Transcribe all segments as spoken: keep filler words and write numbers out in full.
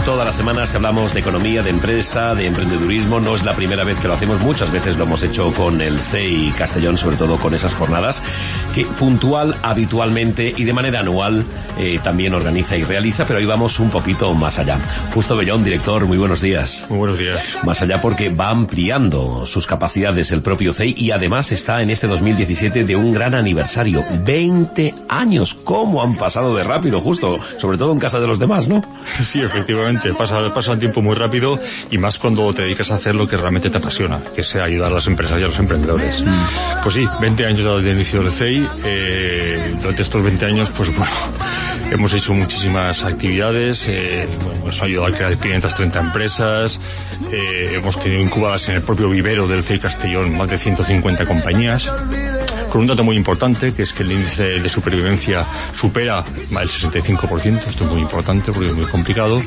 todas las semanas que hablamos de economía, de empresa, de emprendedurismo. No es la primera vez que lo hacemos, muchas veces lo hemos hecho con el C E I Castellón, sobre todo con esas jornadas que puntual, habitualmente y de manera anual eh, también organiza y realiza, pero hoy vamos un poquito más allá. Justo Bellón, director, muy buenos días. Muy buenos días. Más allá porque va ampliando sus capacidades el propio C E I y además está en este dos mil diecisiete de un gran aniversario. veinte años, ¿cómo han pasado de rápido, justo? Sobre todo en casa de los demás, ¿no? Sí, efectivamente, pasa, pasa el tiempo muy rápido y más cuando te dedicas a hacer lo que realmente te apasiona, que es ayudar a las empresas y a los emprendedores. Mm. Pues sí, veinte años desde el inicio del C E I, eh, durante estos veinte años, pues bueno, hemos hecho muchísimas actividades, eh, bueno, hemos ayudado a crear quinientas treinta empresas, eh, hemos tenido incubadas en el propio vivero del C E I Castellón más de ciento cincuenta compañías, con un dato muy importante, que es que el índice de supervivencia supera el sesenta y cinco por ciento, esto es muy importante porque es muy complicado.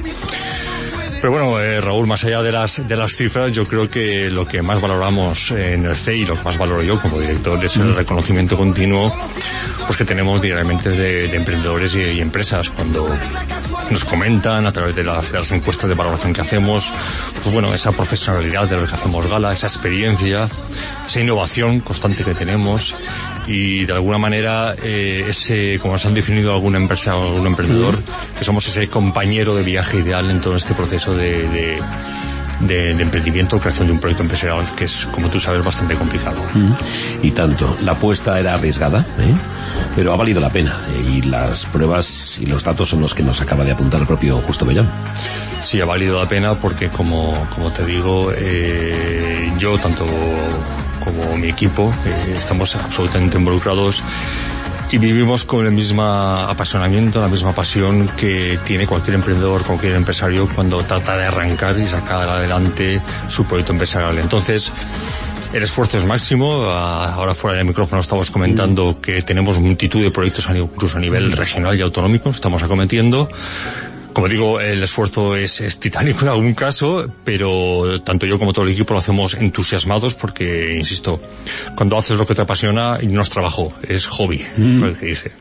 Pero bueno, eh, Raúl, más allá de las de las cifras, yo creo que lo que más valoramos en el C E I, lo que más valoro yo como director, es el reconocimiento continuo pues que tenemos diariamente de, de emprendedores y, y empresas cuando nos comentan a través de las, de las encuestas de valoración que hacemos, pues bueno, esa profesionalidad de lo que hacemos gala, esa experiencia, esa innovación constante que tenemos y de alguna manera eh, ese, como nos han definido alguna empresa o algún emprendedor, que somos ese compañero de viaje ideal en todo este proceso de, de De, de emprendimiento o creación de un proyecto empresarial que es, como tú sabes, bastante complicado. Mm. Y tanto, la apuesta era arriesgada, ¿eh? pero ha valido la pena, ¿eh? y las pruebas y los datos son los que nos acaba de apuntar el propio Justo Bellón. Sí, ha valido la pena porque, como, como te digo, eh, yo, tanto como mi equipo, eh, estamos absolutamente involucrados y vivimos con el mismo apasionamiento, la misma pasión que tiene cualquier emprendedor, cualquier empresario cuando trata de arrancar y sacar adelante su proyecto empresarial. Entonces, el esfuerzo es máximo. Ahora fuera del micrófono estamos comentando que tenemos multitud de proyectos incluso a nivel regional y autonómico, estamos acometiendo. Como digo, el esfuerzo es, es titánico en algún caso, pero tanto yo como todo el equipo lo hacemos entusiasmados porque, insisto, cuando haces lo que te apasiona, no es trabajo, es hobby, mm. lo que dice.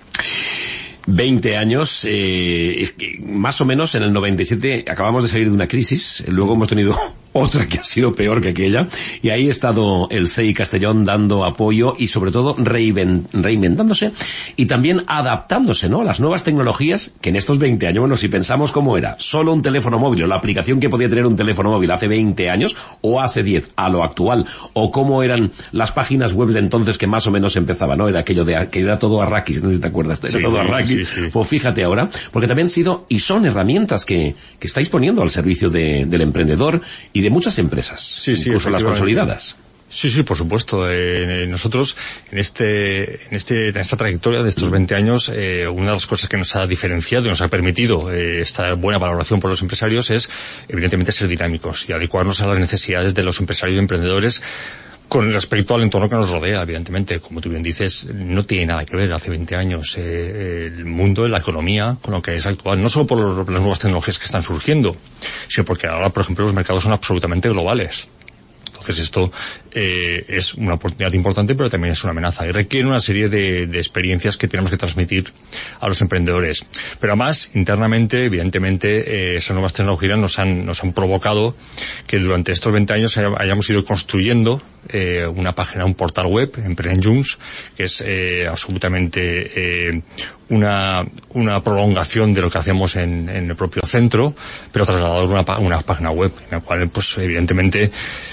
veinte años, eh, es que más o menos en el noventa y siete acabamos de salir de una crisis, luego hemos tenido otra que ha sido peor que aquella, y ahí ha estado el C E I Castellón dando apoyo y sobre todo reinventándose y también adaptándose, ¿no?, a las nuevas tecnologías que en estos veinte años, bueno, si pensamos cómo era solo un teléfono móvil o la aplicación que podía tener un teléfono móvil hace veinte años o hace diez a lo actual, o cómo eran las páginas web de entonces que más o menos empezaban, ¿no?, era aquello de que era todo arrakis, no sé si te acuerdas, era sí, todo arrakis. Sí, sí. Pues fíjate ahora, porque también han sido y son herramientas que, que estáis poniendo al servicio de, del emprendedor y de muchas empresas, sí, sí, incluso las consolidadas. Sí, sí, por supuesto. Eh, nosotros, en este, en este, en esta trayectoria de estos veinte años, eh, una de las cosas que nos ha diferenciado y nos ha permitido eh, esta buena valoración por los empresarios es, evidentemente, ser dinámicos y adecuarnos a las necesidades de los empresarios y emprendedores con respecto al entorno que nos rodea. Evidentemente, como tú bien dices, no tiene nada que ver hace veinte años eh, el mundo de la economía con lo que es actual, no solo por los, las nuevas tecnologías que están surgiendo, sino porque ahora, por ejemplo, los mercados son absolutamente globales. Entonces esto eh, es una oportunidad importante, pero también es una amenaza y requiere una serie de, de experiencias que tenemos que transmitir a los emprendedores. Pero además, internamente, evidentemente, eh, esas nuevas tecnologías nos han, nos han provocado que durante estos veinte años hay, hayamos ido construyendo eh, una página, un portal web, Emprenjuns, que es eh, absolutamente eh, una, una prolongación de lo que hacemos en, en el propio centro, pero trasladado a una, una página web, en la cual, pues, evidentemente,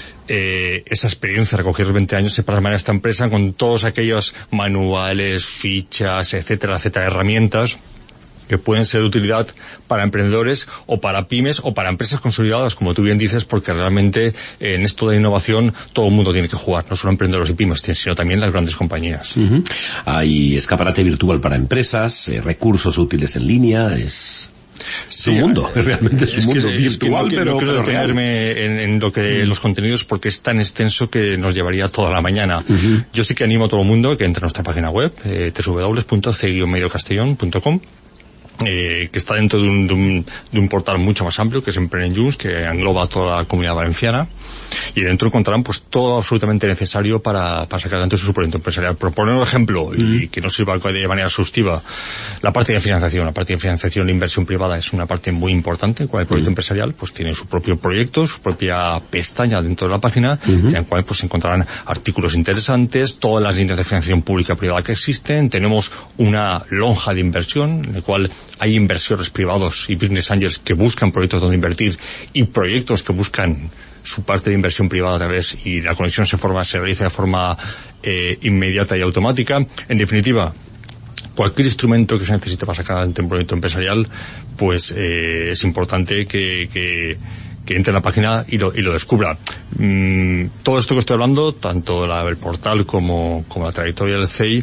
Eh, esa experiencia recogida los veinte años se plasma en esta empresa con todos aquellos manuales, fichas, etcétera, etcétera, herramientas que pueden ser de utilidad para emprendedores o para pymes o para empresas consolidadas, como tú bien dices, porque realmente eh, en esto de innovación todo el mundo tiene que jugar, no solo emprendedores y pymes, sino también las grandes compañías. Uh-huh. Hay escaparate virtual para empresas, eh, recursos útiles en línea, es... Sí, un mundo, realmente es un es mundo que, virtual, es que no, pero, no quiero pero detenerme en, en lo que mm. los contenidos porque es tan extenso que nos llevaría toda la mañana. Uh-huh. Yo sí que animo a todo el mundo que entre a nuestra página web, eh, doble u doble u doble u punto c guion medio castellón punto com, Eh, que está dentro de un, de, un, de un portal mucho más amplio, que es Emprenejunts, que engloba toda la comunidad valenciana, y dentro encontrarán pues todo absolutamente necesario para, para sacar adelante su proyecto empresarial. Por poner un ejemplo, mm. y que no sirva de manera exhaustiva, la parte de financiación. La parte de financiación, la inversión privada es una parte muy importante. Con el proyecto mm. empresarial, pues tiene su propio proyecto, su propia pestaña dentro de la página, mm-hmm. en la cual pues encontrarán artículos interesantes, todas las líneas de financiación pública y privada que existen. Tenemos una lonja de inversión, en la cual hay inversores privados y business angels que buscan proyectos donde invertir y proyectos que buscan su parte de inversión privada a través, y la conexión se forma, se realiza de forma eh, inmediata y automática. En definitiva, cualquier instrumento que se necesite para sacar adelante un proyecto empresarial, pues eh, es importante que, que que entre en la página y lo, y lo descubra. Mm, todo esto que estoy hablando, tanto la, el portal como, como la trayectoria del C E I,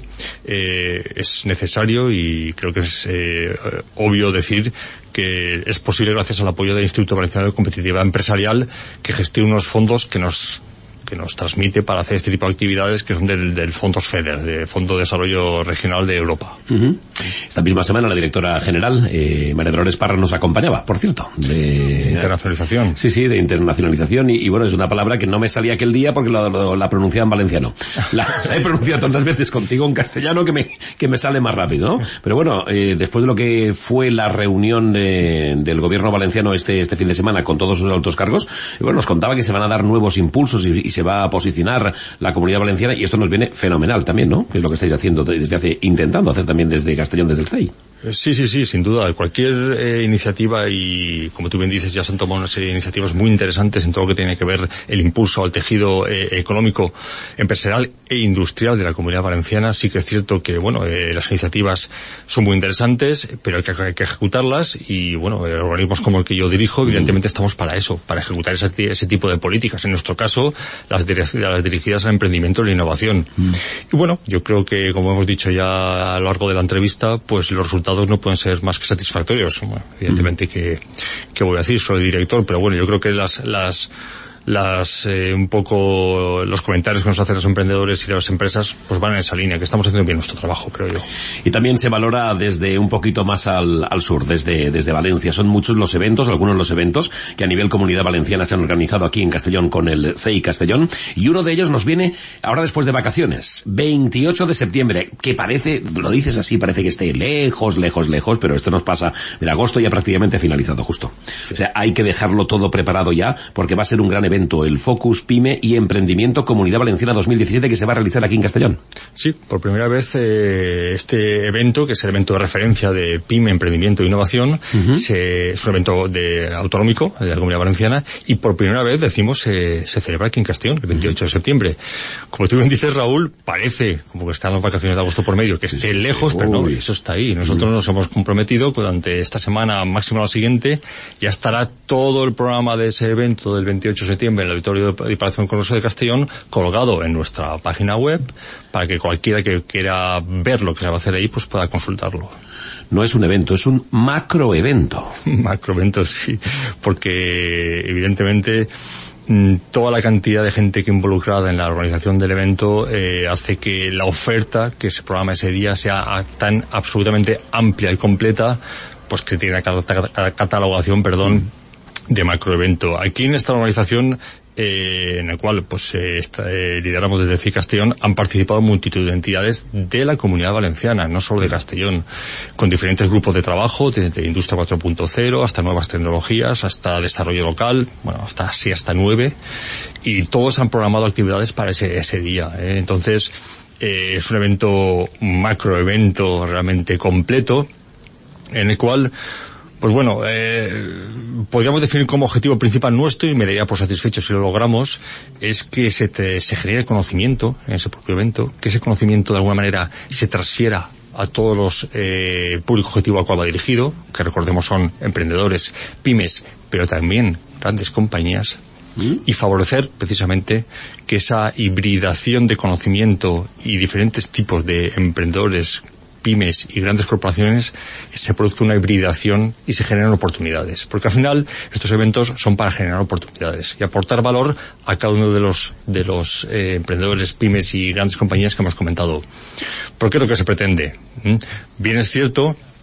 eh, es necesario, y creo que es eh, obvio decir que es posible gracias al apoyo del Instituto Valenciano de Competitividad Empresarial, que gestiona unos fondos que nos que nos transmite para hacer este tipo de actividades, que son del, del Fondos FEDER, del Fondo de Desarrollo Regional de Europa. Uh-huh. Esta misma semana la directora general, eh, María Dolores Parra, nos acompañaba, por cierto. De internacionalización. Sí, sí, de internacionalización, y, y bueno, es una palabra que no me salía aquel día porque lo, lo, la pronunciaba en valenciano. La, la he pronunciado tantas veces contigo en castellano que me, que me sale más rápido, ¿no? Pero bueno, eh, después de lo que fue la reunión de, del gobierno valenciano este, este fin de semana con todos sus altos cargos, bueno, nos contaba que se van a dar nuevos impulsos y, y se va a posicionar la Comunidad Valenciana, y esto nos viene fenomenal también, ¿no? Que es lo que estáis haciendo desde hace, intentando hacer también desde Castellón, desde el C E I. Sí, sí, sí, sin duda. Cualquier eh, iniciativa, y como tú bien dices, ya se han tomado una serie de iniciativas muy interesantes en todo lo que tiene que ver el impulso al tejido eh, económico, empresarial e industrial de la Comunidad Valenciana. Sí que es cierto que, bueno, eh, las iniciativas son muy interesantes, pero hay que, hay que ejecutarlas, y, bueno, eh, organismos como el que yo dirijo, evidentemente estamos para eso, para ejecutar ese, ese tipo de políticas. En nuestro caso, las, direc- las dirigidas al emprendimiento y la innovación. Mm. Y bueno, yo creo que, como hemos dicho ya a lo largo de la entrevista, pues los resultados no pueden ser más que satisfactorios. Bueno, evidentemente, que, que voy a decir, soy director, pero bueno, yo creo que las, las, las, eh, un poco los comentarios que nos hacen los emprendedores y las empresas, pues van en esa línea, que estamos haciendo bien nuestro trabajo, creo yo. Y también se valora desde un poquito más al, al sur, desde, desde Valencia. Son muchos los eventos, algunos los eventos que a nivel Comunidad Valenciana se han organizado aquí en Castellón con el C E I Castellón, y uno de ellos nos viene ahora después de vacaciones, veintiocho de septiembre, que parece, lo dices así, parece que esté lejos, lejos, lejos, pero esto nos pasa, en agosto ya prácticamente finalizado justo. Sí. O sea, hay que dejarlo todo preparado ya, porque va a ser un gran evento. Evento, el Focus Pyme y Emprendimiento Comunidad Valenciana dos mil diecisiete, que se va a realizar aquí en Castellón. Sí, por primera vez eh, este evento, que es el evento de referencia de Pyme, Emprendimiento e Innovación, uh-huh. se, es un evento de autonómico de la Comunidad Valenciana, y por primera vez, decimos, eh, se celebra aquí en Castellón, el veintiocho uh-huh. de septiembre. Como tú bien dices, Raúl, parece como que están las vacaciones de agosto por medio, que sí, esté sí, lejos, sí. pero no, eso está ahí. Nosotros uh-huh. nos hemos comprometido durante esta semana, máximo la siguiente, ya estará todo el programa de ese evento del veintiocho de septiembre en el Auditorio de Palacio del Congreso de Castellón, colgado en nuestra página web, para que cualquiera que quiera ver lo que se va a hacer ahí, pues pueda consultarlo. No es un evento, es un macroevento. Macroevento, sí, porque evidentemente toda la cantidad de gente que involucrada en la organización del evento eh, hace que la oferta que se programa ese día sea tan absolutamente amplia y completa, pues que tiene catalogación, perdón, de macroevento. Aquí en esta organización, eh, en el cual pues eh, está, eh, lideramos desde C I Castellón, han participado multitud de entidades de la Comunidad Valenciana, no solo de Castellón, con diferentes grupos de trabajo, desde Industria cuatro punto cero hasta nuevas tecnologías, hasta desarrollo local, bueno, hasta sí, hasta nueve, y todos han programado actividades para ese, ese día, ¿eh? Entonces, eh, es un evento, un macroevento realmente completo, en el cual, pues bueno, eh, podríamos definir como objetivo principal nuestro, y me daría por satisfecho si lo logramos, es que se, te, se genere conocimiento en ese propio evento, que ese conocimiento de alguna manera se transfiera a todos los eh, público objetivo al cual va dirigido, que recordemos son emprendedores, pymes, pero también grandes compañías, ¿Mm? y favorecer precisamente que esa hibridación de conocimiento y diferentes tipos de emprendedores, pymes y grandes corporaciones se produzca una hibridación y se generen oportunidades, porque al final estos eventos son para generar oportunidades y aportar valor a cada uno de los de los eh, emprendedores, pymes y grandes compañías que hemos comentado. ¿Por qué es lo que se pretende? ¿Mm? Bien es cierto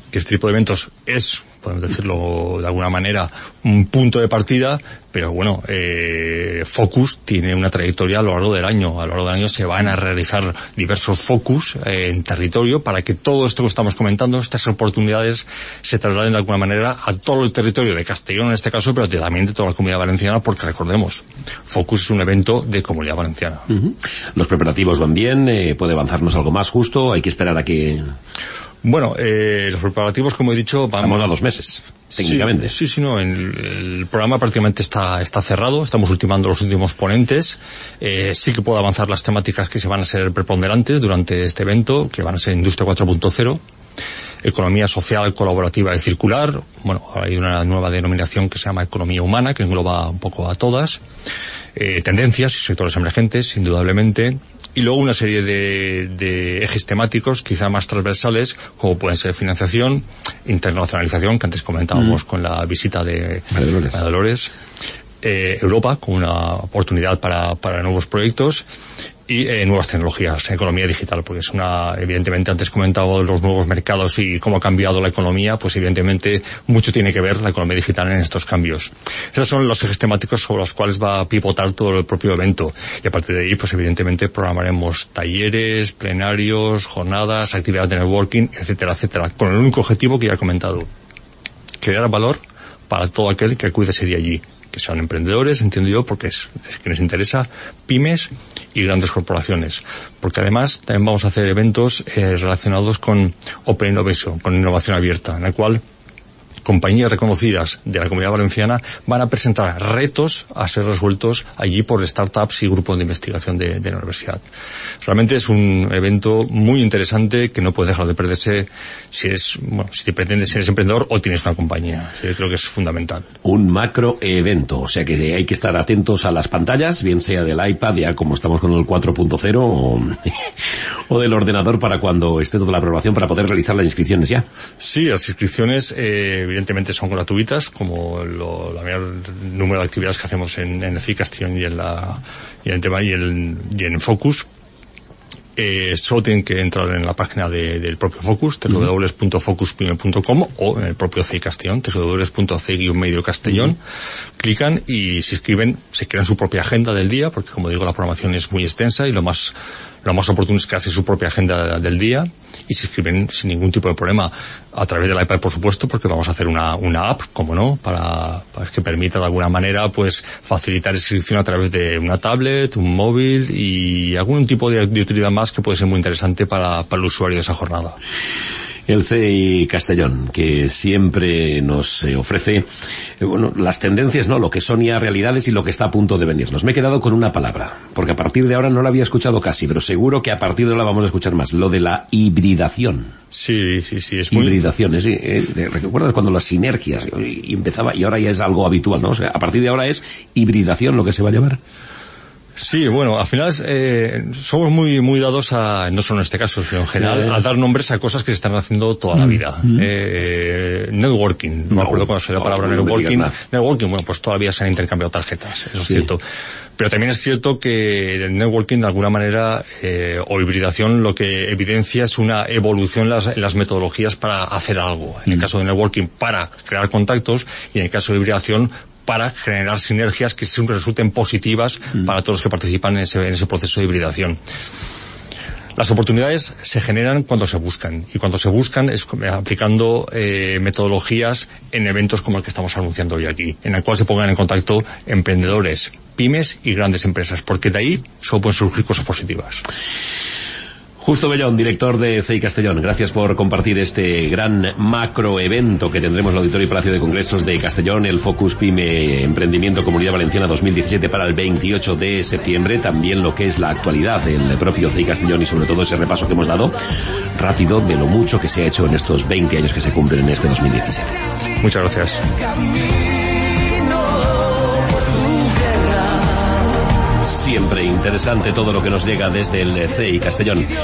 que este tipo de eventos es, podemos decirlo de alguna manera, un punto de partida, pero bueno, eh, Focus tiene una trayectoria a lo largo del año. A lo largo del año se van a realizar diversos Focus eh, en territorio para que todo esto que estamos comentando, estas oportunidades, se trasladen de alguna manera a todo el territorio de Castellón en este caso, pero también de toda la Comunidad Valenciana, porque recordemos, Focus es un evento de Comunidad Valenciana. Uh-huh. Los preparativos van bien, eh, puede avanzarnos algo más justo, hay que esperar a que... Bueno, eh, los preparativos, como he dicho, vamos Estamos a dos meses, técnicamente. Sí, sí, sí, no, el, el programa prácticamente está, está cerrado, estamos ultimando los últimos ponentes, eh, sí que puedo avanzar las temáticas que se van a ser preponderantes durante este evento, que van a ser Industria cuatro punto cero, Economía Social, Colaborativa y Circular, bueno, hay una nueva denominación que se llama Economía Humana, que engloba un poco a todas, eh, tendencias y sectores emergentes, indudablemente, y luego una serie de, de ejes temáticos quizá más transversales, como pueden ser financiación, internacionalización, que antes comentábamos mm. con la visita de Dolores, Dolores eh, Europa, con una oportunidad para, para nuevos proyectos, y eh, nuevas tecnologías, economía digital, porque es una, evidentemente, antes comentaba los nuevos mercados y cómo ha cambiado la economía, pues evidentemente mucho tiene que ver la economía digital en estos cambios. Esos son los ejes temáticos sobre los cuales va a pivotar todo el propio evento. Y a partir de ahí, pues evidentemente programaremos talleres, plenarios, jornadas, actividades de networking, etcétera, etcétera, con el único objetivo que ya he comentado: crear valor para todo aquel que acude ese día allí, que sean emprendedores, entiendo yo, porque es, es que les interesa, pymes y grandes corporaciones. Porque además también vamos a hacer eventos eh, relacionados con Open Innovation, con innovación abierta, en la cual compañías reconocidas de la Comunidad Valenciana van a presentar retos a ser resueltos allí por startups y grupos de investigación de, de la universidad. Realmente es un evento muy interesante que no puede dejar de perderse si eres, bueno, si pretendes, si eres emprendedor o tienes una compañía. Yo creo que es fundamental. Un macro evento, o sea que hay que estar atentos a las pantallas, bien sea del iPad, ya como estamos con el cuatro punto cero, o, o del ordenador para cuando esté toda la programación para poder realizar las inscripciones ya. Sí, las inscripciones eh, evidentemente son gratuitas, como lo, la mayor número de actividades que hacemos en, en el C I Castellón y en la y en el tema y, el, y en Focus. Eh, solo tienen que entrar en la página de, del propio Focus, doble u doble u doble u punto focus pyme punto com, o en el propio C I Castellón, doble u doble u doble u punto c guion medio castellón. Uh-huh. Clican y se inscriben, se crean su propia agenda del día, porque como digo, la programación es muy extensa y lo más lo más oportuno es crearse su propia agenda del día y se inscriben sin ningún tipo de problema a través del iPad, por supuesto, porque vamos a hacer una, una app, como no, para, para que permita de alguna manera pues facilitar esa inscripción a través de una tablet, un móvil y algún tipo de, de utilidad más que puede ser muy interesante para, para el usuario de esa jornada. El C I Castellón, que siempre nos eh, ofrece, eh, bueno, las tendencias, ¿no? Lo que son ya realidades y lo que está a punto de venirnos. Me he quedado con una palabra, porque a partir de ahora no la había escuchado casi, pero seguro que a partir de ahora vamos a escuchar más. Lo de la hibridación. Sí, sí, sí, es muy... Hibridación, es, eh, ¿recuerdas cuando las sinergias y empezaba y ahora ya es algo habitual, ¿no? O sea, a partir de ahora es hibridación lo que se va a llamar. Sí, bueno, al final eh, somos muy muy dados a, no solo en este caso, sino en general, eh, a dar nombres a cosas que se están haciendo toda la vida. Mm, eh, networking, no me acuerdo cuándo salió la palabra no, networking. No networking, bueno, pues todavía se han intercambiado tarjetas, eso sí. Es cierto. Pero también es cierto que el networking, de alguna manera, eh, o hibridación, lo que evidencia es una evolución en las, en las metodologías para hacer algo. En mm. el caso de networking, para crear contactos, y en el caso de hibridación, para generar sinergias que resulten positivas mm. para todos los que participan en ese, en ese proceso de hibridación. Las oportunidades se generan cuando se buscan, y cuando se buscan es aplicando eh, metodologías en eventos como el que estamos anunciando hoy aquí, en el cual se pongan en contacto emprendedores, pymes y grandes empresas, porque de ahí solo pueden surgir cosas positivas. Justo Bellón, director de C I Castellón, gracias por compartir este gran macro evento que tendremos en el Auditorio y Palacio de Congresos de Castellón, el Focus Pyme Emprendimiento Comunidad Valenciana dos mil diecisiete para el veintiocho de septiembre, también lo que es la actualidad del propio C I Castellón y sobre todo ese repaso que hemos dado rápido de lo mucho que se ha hecho en estos veinte años que se cumplen en este dos mil diecisiete. Muchas gracias. Siempre interesante todo lo que nos llega desde el C I Castellón.